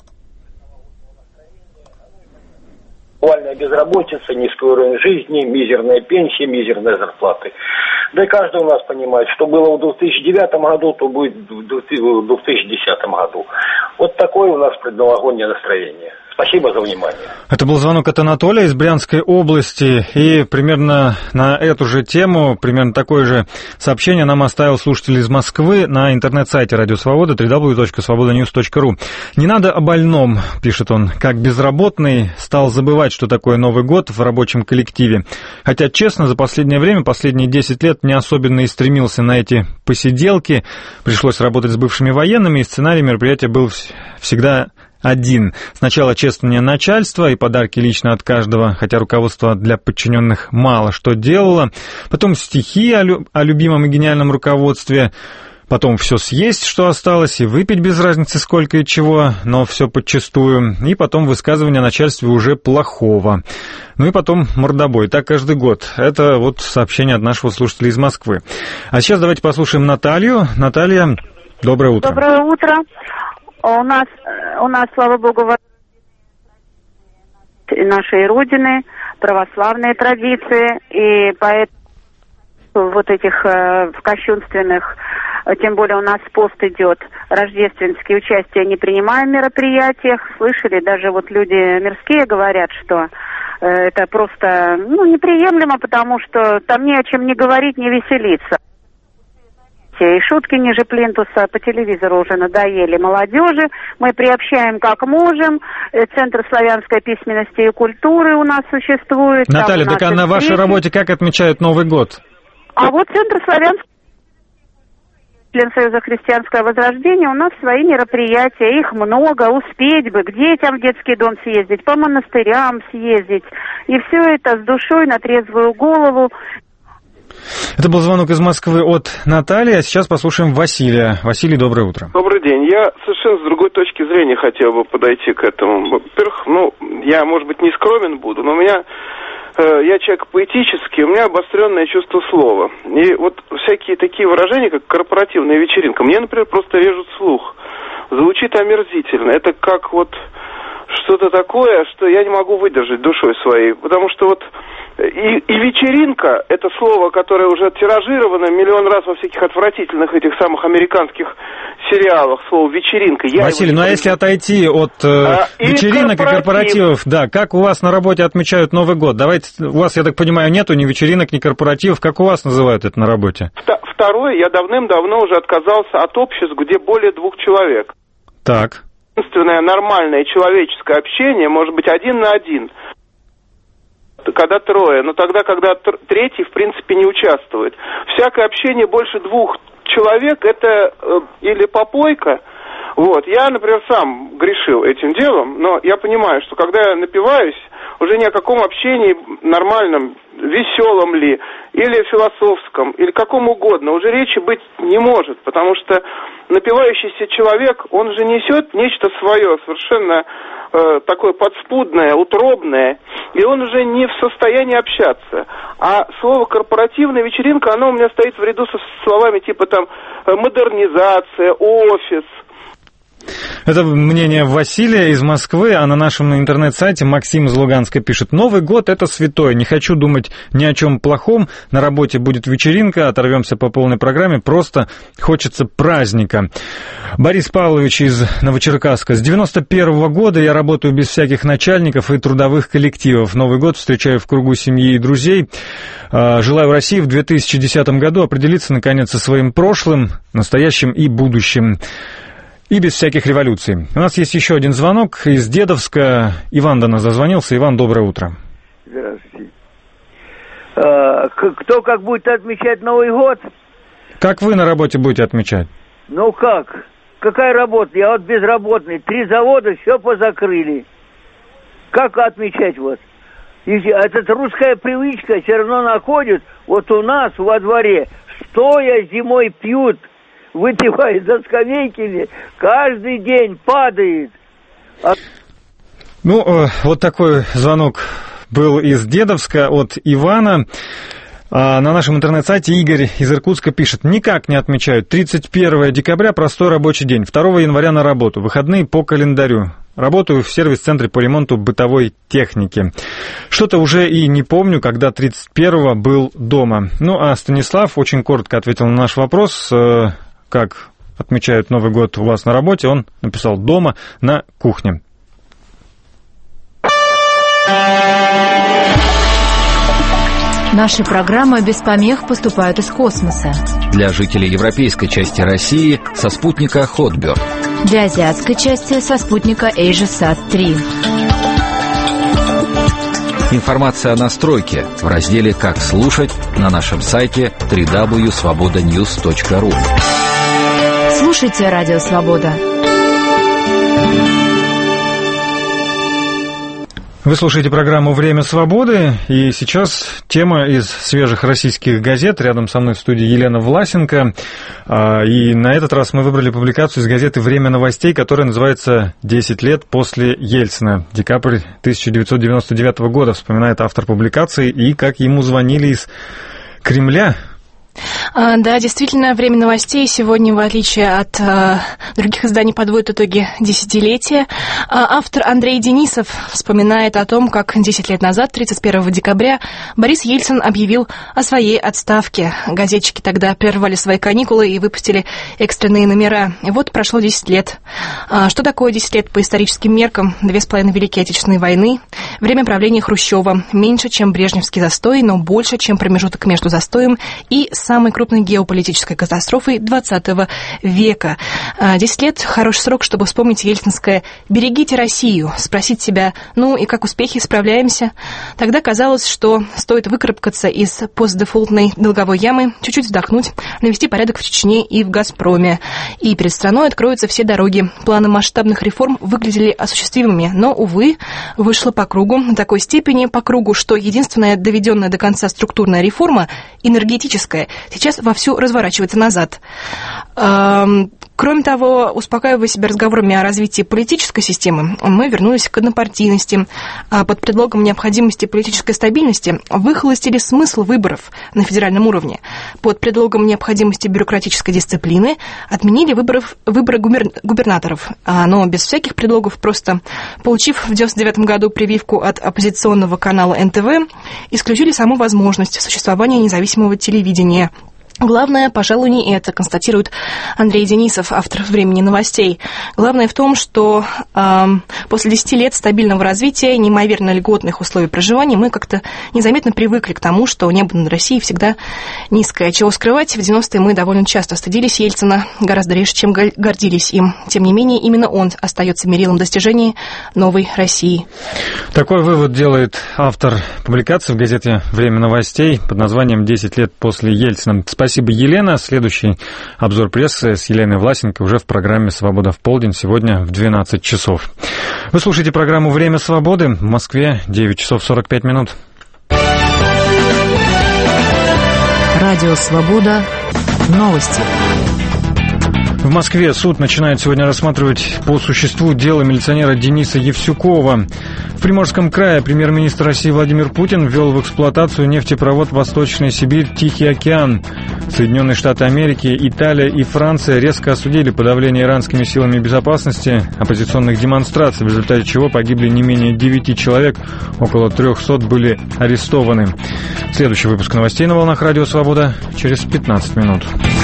Глобальная безработица, низкий уровень жизни, мизерная пенсия, мизерные зарплаты. Да и каждый у нас понимает, что было в две тысячи девятом году, то будет в две тысячи десятом году. Вот такое у нас предновогоднее настроение. Спасибо за внимание. Это был звонок от Анатолия из Брянской области. И примерно на эту же тему, примерно такое же сообщение нам оставил слушатель из Москвы на интернет-сайте Радио Свобода дабл ю дабл ю дабл ю точка свобода ньюс точка ру. Не надо о больном, пишет он, как безработный стал забывать, что такое Новый год в рабочем коллективе. Хотя, честно, за последнее время, последние десять лет не особенно и стремился на эти посиделки. Пришлось работать с бывшими военными, и сценарий мероприятия был всегда один. Сначала чествование начальства и подарки лично от каждого, хотя руководство для подчиненных мало что делало. Потом стихи о, лю- о любимом и гениальном руководстве. Потом все съесть, что осталось, и выпить без разницы сколько и чего, но все подчистую. И потом высказывание о начальстве уже плохого. Ну и потом мордобой. Так каждый год. Это вот сообщение от нашего слушателя из Москвы. А сейчас давайте послушаем Наталью. Наталья, доброе утро. Доброе утро. У нас, у нас, слава богу, нашей Родины, православные традиции, и поэтому вот этих э, кощунственных, тем более у нас пост идет, рождественские участия не принимаем в мероприятиях. Слышали, даже вот люди мирские говорят, что э, это просто, ну, неприемлемо, потому что там не о чем не говорить, не веселиться. И шутки ниже плинтуса по телевизору уже надоели молодежи. Мы приобщаем как можем. Центр славянской письменности и культуры у нас существует. Наталья, так а на вашей работе как отмечают Новый год? А вот Центр славянской член Союза Христианское Возрождение, у нас свои мероприятия, их много, успеть бы, к детям в детский дом съездить, по монастырям съездить. И все это с душой, на трезвую голову. Это был звонок из Москвы от Натальи, а сейчас послушаем Василия. Василий, доброе утро. Добрый день. Я совершенно с другой точки зрения хотел бы подойти к этому. Во-первых, ну, я, может быть, не скромен буду, но у меня, э, я человек поэтический, у меня обостренное чувство слова. И вот всякие такие выражения, как корпоративная вечеринка, мне, например, просто режут слух. Звучит омерзительно. Это как вот что-то такое, что я не могу выдержать душой своей, потому что вот И, и вечеринка, это слово, которое уже тиражировано миллион раз во всяких отвратительных этих самых американских сериалах, слово вечеринка. Я Василий, ну а если отойти от э, а, вечеринок и корпоратив. и корпоративов, да, как у вас на работе отмечают Новый год? Давайте, у вас, я так понимаю, нету ни вечеринок, ни корпоративов, как у вас называют это на работе? Второе, я давным-давно уже отказался от обществ, где более двух человек. Так. Единственное нормальное человеческое общение может быть один на один. Когда трое, но тогда, когда третий, в принципе, не участвует. Всякое общение больше двух человек, это э, или попойка. Вот. Я, например, сам грешил этим делом, но я понимаю, что когда я напиваюсь, уже ни о каком общении нормальном, веселом ли, или философском, или каком угодно, уже речи быть не может, потому что напивающийся человек, он же несет нечто свое, совершенно э, такое подспудное, утробное, и он уже не в состоянии общаться. А слово «корпоративная вечеринка», оно у меня стоит в ряду со словами типа там «модернизация», «офис». Это мнение Василия из Москвы, а на нашем интернет-сайте Максим из Луганска пишет: «Новый год – это святое, не хочу думать ни о чем плохом, на работе будет вечеринка, оторвемся по полной программе, просто хочется праздника». Борис Павлович из Новочеркасска: «С девяносто первого года я работаю без всяких начальников и трудовых коллективов. Новый год встречаю в кругу семьи и друзей. Желаю России в две тысячи десятом году определиться, наконец, со своим прошлым, настоящим и будущим. И без всяких революций». У нас есть еще один звонок из Дедовска. Иван до нас дозвонился. Иван, доброе утро. Здравствуйте. А, кто как будет отмечать Новый год? Как вы на работе будете отмечать? Ну как? Какая работа? Я вот безработный. Три завода, все позакрыли. Как отмечать вот? Эта русская привычка все равно находит. Вот у нас во дворе стоя зимой пьют, выпивает за скамейками, каждый день падает. А... Ну, вот такой звонок был из Дедовска от Ивана. А на нашем интернет-сайте Игорь из Иркутска пишет: «Никак не отмечают. тридцать первого декабря простой рабочий день, второго января на работу, выходные по календарю. Работаю в сервис-центре по ремонту бытовой техники. Что-то уже и не помню, когда тридцать первого был дома». Ну, а Станислав очень коротко ответил на наш вопрос, как отмечают Новый год у вас на работе. Он написал: «Дома на кухне». Наши программы без помех поступают из космоса. Для жителей европейской части России со спутника Хотберд. Для азиатской части со спутника AsiaSat три. Информация о настройке в разделе «Как слушать» на нашем сайте дабл ю дабл ю дабл ю точка свобода ньюс точка ру. Слушайте Радио Свобода. Вы слушаете программу «Время свободы», и сейчас тема из свежих российских газет. Рядом со мной в студии Елена Власенко, и на этот раз мы выбрали публикацию из газеты «Время новостей», которая называется «десять лет после Ельцина». Декабрь тысяча девятьсот девяносто девятого года, вспоминает автор публикации, и как ему звонили из Кремля. А, да, действительно, «Время новостей» сегодня, в отличие от а, других изданий, подводит итоги десятилетия. А, автор Андрей Денисов вспоминает о том, как десять лет назад, тридцать первого декабря, Борис Ельцин объявил о своей отставке. Газетчики тогда прервали свои каникулы и выпустили экстренные номера. И вот прошло десять лет. А, что такое десять лет по историческим меркам? Две с половиной Великие Отечественные войны, время правления Хрущева, меньше, чем брежневский застой, но больше, чем промежуток между застоем и самой крупной геополитической катастрофой двадцатого века. Десять лет – хороший срок, чтобы вспомнить ельцинское «берегите Россию», спросить себя: ну и как успехи, справляемся? Тогда казалось, что стоит выкарабкаться из постдефолтной долговой ямы, чуть-чуть вздохнуть, навести порядок в Чечне и в «Газпроме». И перед страной откроются все дороги. Планы масштабных реформ выглядели осуществимыми, но, увы, вышло по кругу, на такой степени по кругу, что единственная доведенная до конца структурная реформа, энергетическая, сейчас вовсю разворачивается назад. Кроме того, успокаивая себя разговорами о развитии политической системы, мы вернулись к однопартийности. Под предлогом необходимости политической стабильности выхолостили смысл выборов на федеральном уровне. Под предлогом необходимости бюрократической дисциплины отменили выборов, выборы губер, губернаторов, но без всяких предлогов, просто получив в девяносто девятом году прививку от оппозиционного канала эн тэ вэ, исключили саму возможность существования независимого телевидения. Главное, пожалуй, не это, констатирует Андрей Денисов, автор «Времени новостей». Главное в том, что э, после десяти лет стабильного развития, неимоверно льготных условий проживания, мы как-то незаметно привыкли к тому, что небо над Россией всегда низкое. Чего скрывать, в девяностые мы довольно часто стыдились Ельцина, гораздо реже, чем гордились им. Тем не менее, именно он остается мерилом достижений новой России. Такой вывод делает автор публикации в газете «Время новостей» под названием «десять лет после Ельцина». Спасибо, Елена. Следующий обзор прессы с Еленой Власенко уже в программе «Свобода в полдень» сегодня в двенадцать часов. Вы слушаете программу «Время свободы». В Москве девять часов сорок пять минут. Радио «Свобода». Новости. В Москве суд начинает сегодня рассматривать по существу дело милиционера Дениса Евсюкова. В Приморском крае премьер-министр России Владимир Путин ввел в эксплуатацию нефтепровод «Восточная Сибирь» Тихий океан. Соединенные Штаты Америки, Италия и Франция резко осудили подавление иранскими силами безопасности оппозиционных демонстраций, в результате чего погибли не менее девяти человек, около трехсот были арестованы. Следующий выпуск новостей на волнах Радио Свобода через пятнадцать минут.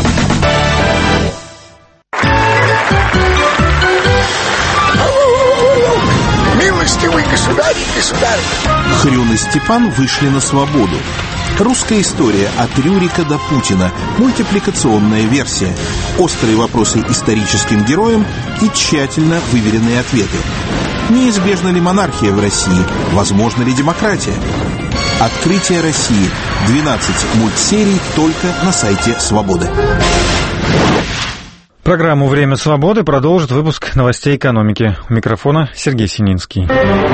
Милостивый государь и государь! Хрюн и Степан вышли на свободу. Русская история от Рюрика до Путина. Мультипликационная версия. Острые вопросы историческим героям и тщательно выверенные ответы. Неизбежна ли монархия в России? Возможна ли демократия? Открытие России. двенадцать мультсерий только на сайте Свободы. Программу «Время свободы» продолжит выпуск новостей экономики. У микрофона Сергей Сининский.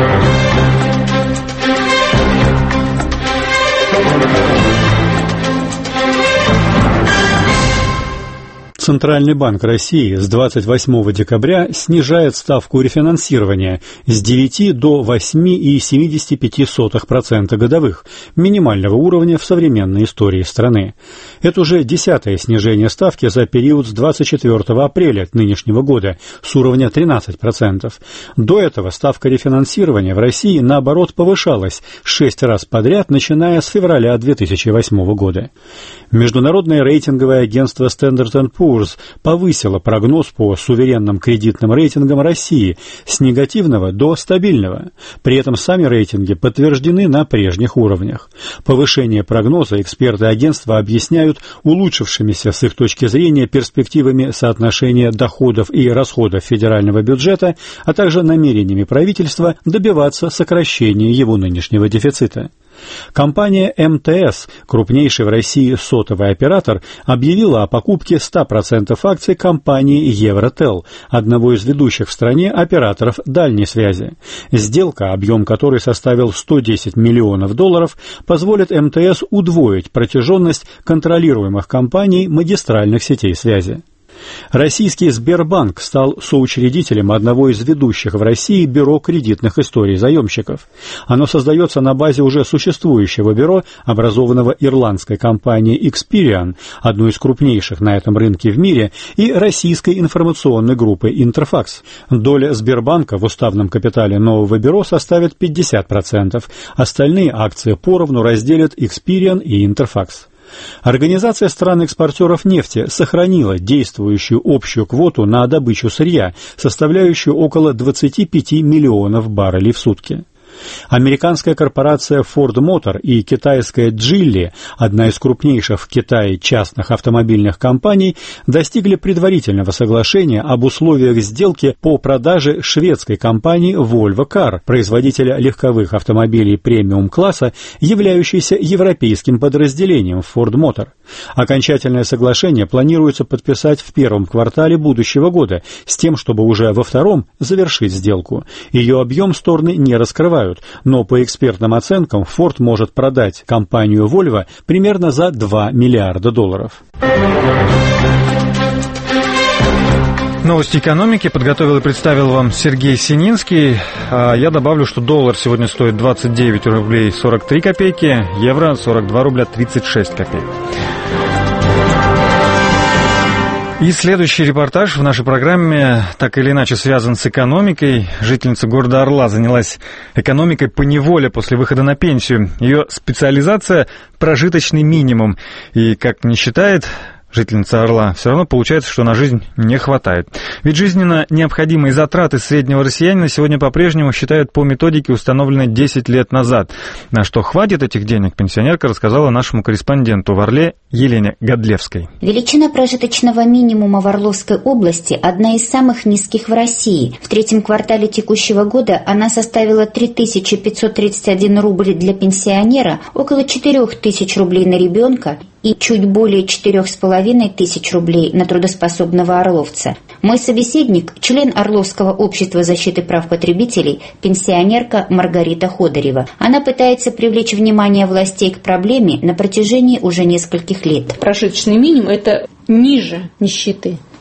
Центральный банк России с двадцать восьмого декабря снижает ставку рефинансирования с девяти до восьми целых семидесяти пяти сотых процента годовых, минимального уровня в современной истории страны. Это уже десятое снижение ставки за период с двадцать четвёртого апреля нынешнего года с уровня тринадцать процентов. До этого ставка рефинансирования в России, наоборот, повышалась шесть раз подряд, начиная с февраля две тысячи восьмого года. Международное рейтинговое агентство Standard энд Poor's повысило прогноз по суверенным кредитным рейтингам России с негативного до стабильного. При этом сами рейтинги подтверждены на прежних уровнях. Повышение прогноза эксперты агентства объясняют улучшившимися с их точки зрения перспективами соотношения доходов и расходов федерального бюджета, а также намерениями правительства добиваться сокращения его нынешнего дефицита. Компания эм тэ эс, крупнейший в России сотовый оператор, объявила о покупке ста процентов акций компании Евротел, одного из ведущих в стране операторов дальней связи. Сделка, объем которой составил сто десять миллионов долларов, позволит эм тэ эс удвоить протяженность контролируемых компаний магистральных сетей связи. Российский Сбербанк стал соучредителем одного из ведущих в России бюро кредитных историй заемщиков. Оно создается на базе уже существующего бюро, образованного ирландской компанией Experian, одной из крупнейших на этом рынке в мире, и российской информационной группы Interfax. Доля Сбербанка в уставном капитале нового бюро составит пятьдесят процентов, остальные акции поровну разделят Experian и Interfax. Организация стран-экспортеров нефти сохранила действующую общую квоту на добычу сырья, составляющую около двадцати пяти миллионов баррелей в сутки. Американская корпорация Ford Motor и китайская Geely, одна из крупнейших в Китае частных автомобильных компаний, достигли предварительного соглашения об условиях сделки по продаже шведской компании Volvo Car, производителя легковых автомобилей премиум-класса, являющейся европейским подразделением Ford Motor. Окончательное соглашение планируется подписать в первом квартале будущего года, с тем, чтобы уже во втором завершить сделку. Ее объем стороны не раскрывают, но по экспертным оценкам Ford может продать компанию Volvo примерно за два миллиарда долларов. Новости экономики подготовил и представил вам Сергей Сининский. Я добавлю, что доллар сегодня стоит двадцать девять рублей сорок три копейки, евро сорок два рубля тридцать шесть копеек. И следующий репортаж в нашей программе так или иначе связан с экономикой. Жительница города Орла занялась экономикой поневоле после выхода на пенсию. Ее специализация – прожиточный минимум. И, как не считает жительница Орла, все равно получается, что на жизнь не хватает. Ведь жизненно необходимые затраты среднего россиянина сегодня по-прежнему считают по методике, установленной десять лет назад. На что хватит этих денег, пенсионерка рассказала нашему корреспонденту в Орле Елене Годлевской. Величина прожиточного минимума в Орловской области одна из самых низких в России. В третьем квартале текущего года она составила три тысячи пятьсот тридцать один рубль для пенсионера, около четыре тысячи рублей на ребенка и чуть более четырех с половиной тысяч рублей на трудоспособного орловца. Мой собеседник – член Орловского общества защиты прав потребителей, пенсионерка Маргарита Ходорева. Она пытается привлечь внимание властей к проблеме на протяжении уже нескольких лет. Прожиточный минимум – это ниже нищеты.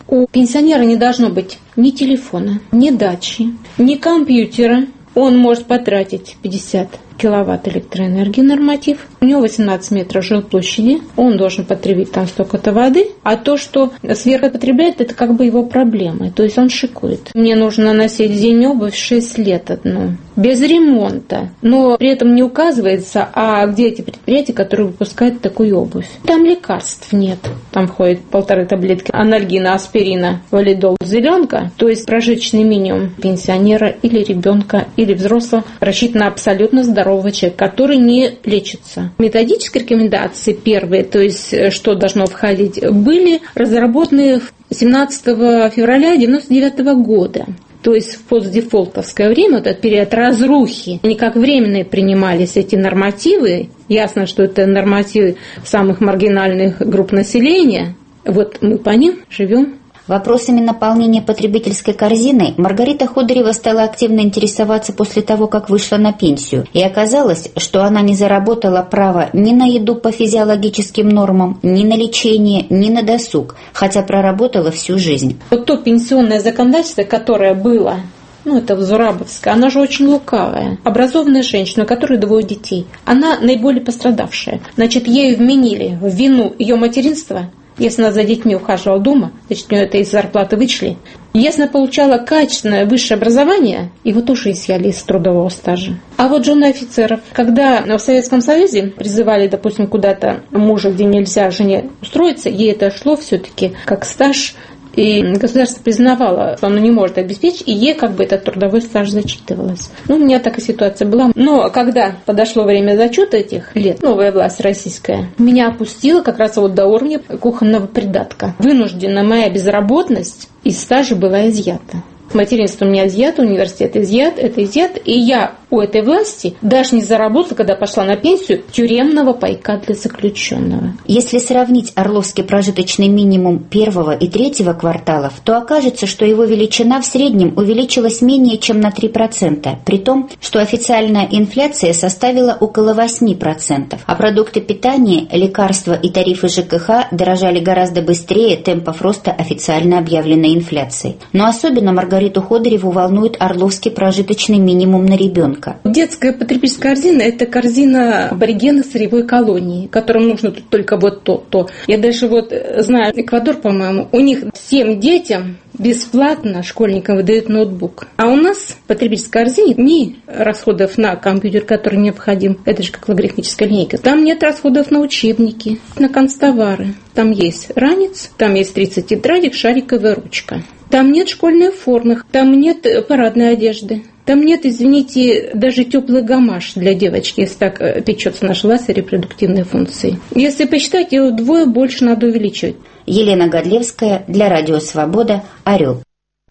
У пенсионера не должно быть ни телефона, ни дачи, ни компьютера. Он может потратить пятьдесят киловатт электроэнергии норматив. У него восемнадцать метров жилплощади. Он должен потребить там столько-то воды. А то, что сверхупотребляет, это как бы его проблема. То есть он шикует. Мне нужно носить зимнюю обувь шесть лет одну. Без ремонта. Но при этом не указывается, а где эти предприятия, которые выпускают такую обувь. Там лекарств нет. Там входит полторы таблетки анальгина, аспирина, валидол, зеленка. То есть прожиточный минимум пенсионера или ребенка, или взрослого рассчитан на абсолютно здорового человека, который не лечится. Методические рекомендации первые, то есть что должно входить, были разработаны семнадцатого февраля девяносто девятого года. То есть в постдефолтовское время, вот этот период разрухи, они как временные принимались эти нормативы. Ясно, что это нормативы самых маргинальных групп населения. Вот мы по ним живем. Вопросами наполнения потребительской корзины Маргарита Ходырева стала активно интересоваться после того, как вышла на пенсию. И оказалось, что она не заработала право ни на еду по физиологическим нормам, ни на лечение, ни на досуг, хотя проработала всю жизнь. Вот то пенсионное законодательство, которое было, ну, это Зурабовская, она же очень лукавая. Образованная женщина, у которой двое детей, она наиболее пострадавшая. Значит, ей вменили в вину ее материнства. Если она за детьми ухаживала дома, значит, у нее это из зарплаты вычли. Если она получала качественное высшее образование, его тоже изъяли из трудового стажа. А вот жены офицеров, когда в Советском Союзе призывали, допустим, куда-то мужа, где нельзя жене устроиться, ей это шло все-таки как стаж. И государство признавало, что оно не может обеспечить, и ей как бы этот трудовой стаж зачитывалось. Ну, у меня такая ситуация была. Но когда подошло время зачета этих лет, новая власть российская меня опустила как раз вот до уровня кухонного придатка. Вынуждена моя безработность из стажа была изъята. Материнство у меня изъято, университет изъят, это изъят. И я у этой власти даже не заработала, когда пошла на пенсию, тюремного пайка для заключенного. Если сравнить орловский прожиточный минимум первого и третьего кварталов, то окажется, что его величина в среднем увеличилась менее чем на три процента, при том, что официальная инфляция составила около восемь процентов, а продукты питания, лекарства и тарифы ЖКХ дорожали гораздо быстрее темпов роста официально объявленной инфляции. Но особенно Маргариту Ходыреву волнует орловский прожиточный минимум на ребенка. Детская потребительская корзина – это корзина аборигенов сырьевой колонии, которым нужно только вот то, то. Я даже вот знаю Эквадор, по-моему, у них всем детям бесплатно школьникам выдают ноутбук. А у нас в потребительской корзине ни расходов на компьютер, который необходим, это же как логарифмическая линейка. Там нет расходов на учебники, на канцтовары. Там есть ранец, там есть тридцать тетрадек, шариковая ручка. Там нет школьной формы, там нет парадной одежды. Там нет, извините, даже теплый гамаш для девочки, если так печется наша власть репродуктивной функции. Если посчитать, его вдвое больше надо увеличивать. Елена Годлевская для Радио Свобода, Орел.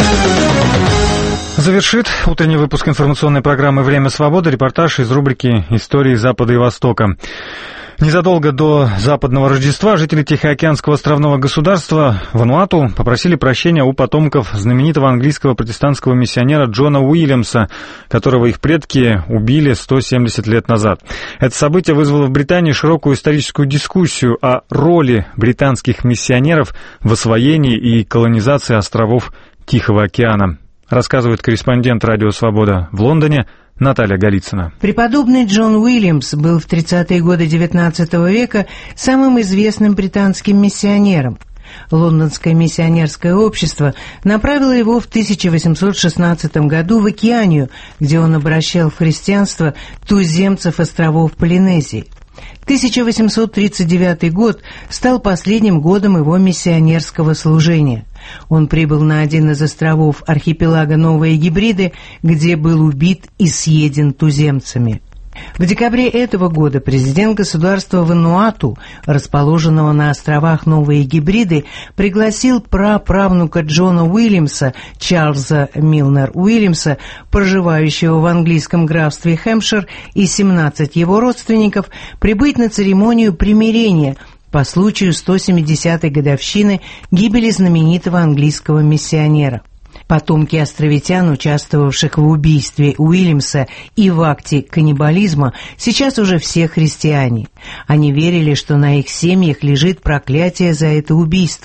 Завершит утренний выпуск информационной программы «Время свободы» репортаж из рубрики «Истории Запада и Востока». Незадолго до западного Рождества жители Тихоокеанского островного государства Вануату попросили прощения у потомков знаменитого английского протестантского миссионера Джона Уильямса, которого их предки убили сто семьдесят лет назад. Это событие вызвало в Британии широкую историческую дискуссию о роли британских миссионеров в освоении и колонизации островов Тихого океана. Рассказывает корреспондент «Радио Свобода» в Лондоне Наталья Голицына. Преподобный Джон Уильямс был в тридцатые годы девятнадцатого века самым известным британским миссионером. Лондонское миссионерское общество направило его в тысяча восемьсот шестнадцатом году в Океанию, где он обращал в христианство туземцев островов Полинезии. тысяча восемьсот тридцать девятый год стал последним годом его миссионерского служения. Он прибыл на один из островов архипелага Новые Гибриды, где был убит и съеден туземцами. В декабре этого года президент государства Вануату, расположенного на островах Новые Гибриды, пригласил праправнука Джона Уильямса, Чарльза Милнер Уильямса, проживающего в английском графстве Хэмпшир, и семнадцать его родственников прибыть на церемонию примирения по случаю сто семидесятой годовщины гибели знаменитого английского миссионера. Потомки островитян, участвовавших в убийстве Уильямса и в акте каннибализма, сейчас уже все христиане. Они верили, что на их семьях лежит проклятие за это убийство.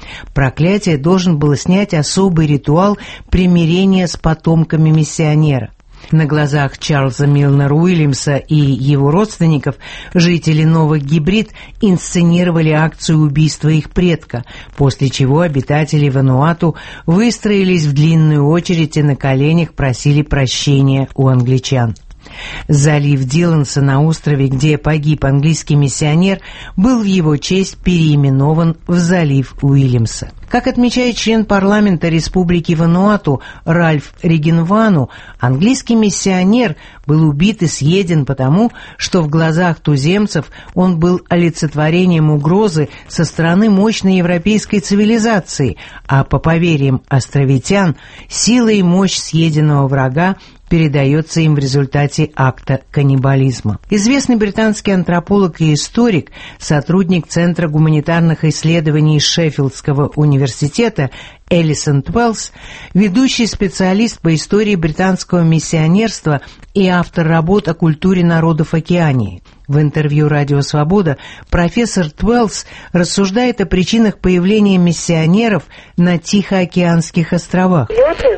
Проклятие должен был снять особый ритуал примирения с потомками миссионера. На глазах Чарльза Милнера Уильямса и его родственников жители Новых Гибрид инсценировали акцию убийства их предка, после чего обитатели Вануату выстроились в длинную очередь и на коленях просили прощения у англичан. Залив Диланса на острове, где погиб английский миссионер, был в его честь переименован в залив Уильямса. Как отмечает член парламента Республики Вануату Ральф Регенвану, английский миссионер был убит и съеден потому, что в глазах туземцев он был олицетворением угрозы со стороны мощной европейской цивилизации, а по поверьям островитян, сила и мощь съеденного врага передается им в результате акта каннибализма. Известный британский антрополог и историк, сотрудник Центра гуманитарных исследований Шеффилдского университета Элисон Твеллс, ведущий специалист по истории британского миссионерства и автор работ о культуре народов Океании. В интервью «Радио Свобода» профессор Твеллс рассуждает о причинах появления миссионеров на Тихоокеанских островах.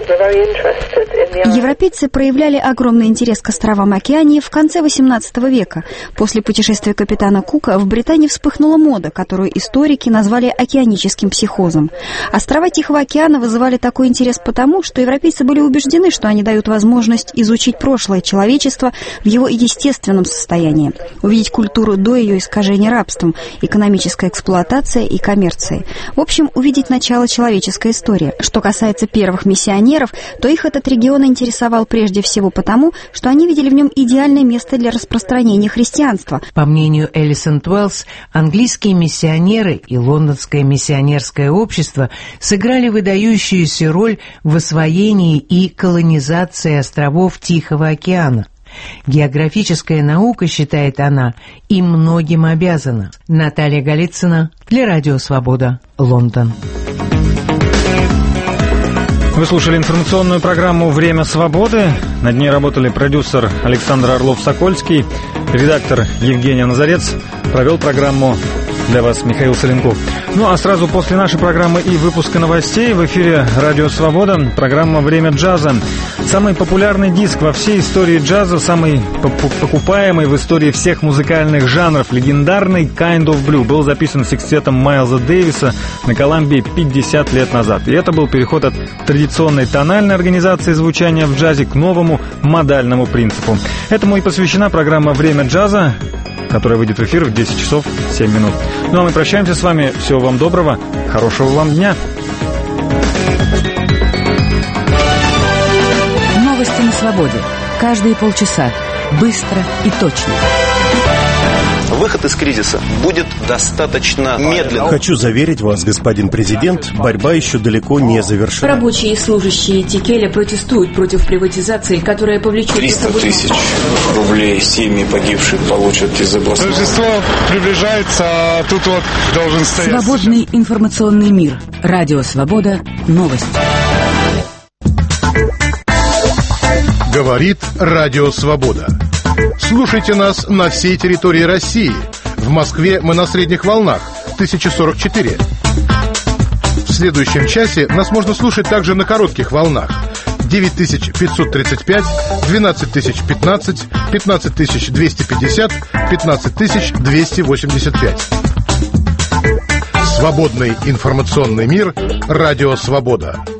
Европейцы проявляли огромный интерес к островам Океании в конце восемнадцатого века. После путешествия капитана Кука в Британии вспыхнула мода, которую историки назвали океаническим психозом. Острова Тихого океана вызывали такой интерес потому, что европейцы были убеждены, что они дают возможность изучить прошлое человечества в его естественном состоянии, увидеть культуру до ее искажения рабством, экономическая эксплуатация и коммерция. В общем, увидеть начало человеческой истории. Что касается первых миссионеров, то их этот регион интересовал прежде всего потому, что они видели в нем идеальное место для распространения христианства. По мнению Элисон Твеллс, английские миссионеры и лондонское миссионерское общество сыграли выдающуюся роль в освоении и колонизации островов Тихого океана. Географическая наука, считает она, им многим обязана. Наталья Голицына для Радио Свобода, Лондон. Вы слушали информационную программу «Время свободы». Над ней работали продюсер Александр Орлов-Сокольский, редактор Евгения Назарец. Провел программу для вас Михаил Соленков. Ну а сразу после нашей программы и выпуска новостей в эфире «Радио Свобода» программа «Время джаза». Самый популярный диск во всей истории джаза, самый покупаемый в истории всех музыкальных жанров, легендарный «Kind of Blue» был записан секстетом Майлза Дэвиса на Колумбии пятьдесят лет назад. И это был переход от традиционной тональной организации звучания в джазе к новому модальному принципу. Этому и посвящена программа «Время джаза», которая выйдет в эфир в десять часов семь минут. Ну а мы прощаемся с вами. Всего вам доброго, хорошего вам дня. Новости на свободе. Каждые полчаса. Быстро и точно. Выход из кризиса будет достаточно медленно. Хочу заверить вас, господин президент, борьба еще далеко не завершена. Рабочие и служащие Тикеля протестуют против приватизации, которая повлечет... триста тысяч рублей семьи погибших получат из областного. Рождество приближается, а тут вот должен стоять. Свободный информационный мир. Радио Свобода. Новости. Говорит Радио Свобода. Слушайте нас на всей территории России. В Москве мы на средних волнах тысяча сорок четыре. В следующем часе нас можно слушать также на коротких волнах девять тысяч пятьсот тридцать пять, двенадцать тысяч пятнадцать, пятнадцать тысяч двести пятьдесят, пятнадцать тысяч двести восемьдесят пять. Свободный информационный мир. Радио Свобода.